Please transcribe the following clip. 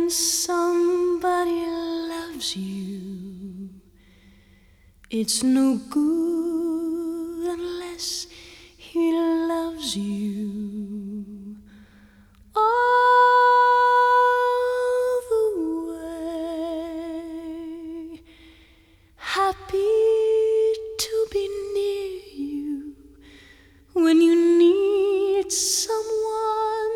When somebody loves you, it's no good unless he loves you all the way. Happy